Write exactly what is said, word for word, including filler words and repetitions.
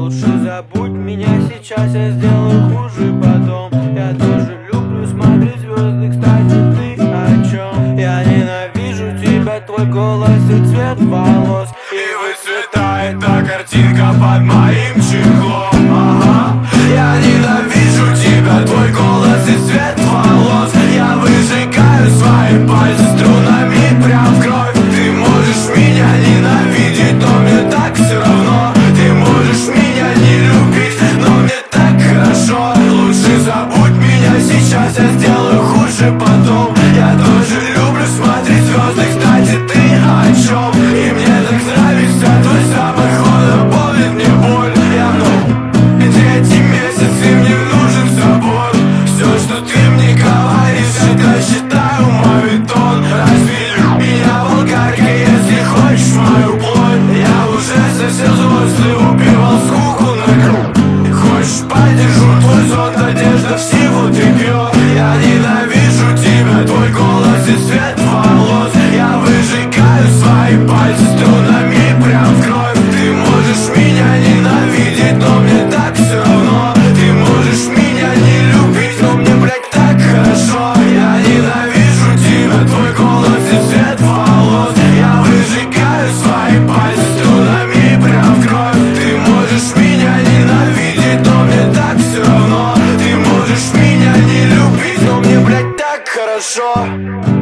Лучше забудь меня сейчас, я сделаю хуже потом. Я тоже люблю смотреть звезды, кстати, ты о чем? Я ненавижу тебя, твой голос и цвет волос. И выцветает та картинка под моим чехлом. Ага. Я ненавижу тебя, твой голос и цвет волос. Я выжигаю свои пальцы струнами прям в кровь. Ты можешь меня ненавидеть, но мне так все равно. Ты можешь меня не любить, но мне так хорошо. Лучше забудь меня сейчас, я сделаю хуже потом. Я тоже люблю смотреть звезды, кстати, ты о чем? И мне так нравится твой запах, он напомнит мне боль. Я ну, третий месяц, и мне нужен забор. Все, что ты мне говоришь, это считаю мавитон. Разве меня болгарка, если хочешь мою плоть? Я уже совсем взрослый, убивал скуку на круг. Хочешь, подержу твой зонт, одежда всего тряпье. Я ненавижу тебя, твой голос и цвет волос. Я выжигаю свои пальцы струнами прям в кровь. Ты можешь меня ненавидеть, но мне так все равно. Ты можешь меня не любить, но мне, блядь, так хорошо. Я ненавижу тебя, твой голос и цвет волос. Я выжигаю свои пальцы струнами прям в кровь. Ты можешь меня ненавидеть, но мне так все равно. Ты можешь меня не любить, но мне, блядь, так хорошо.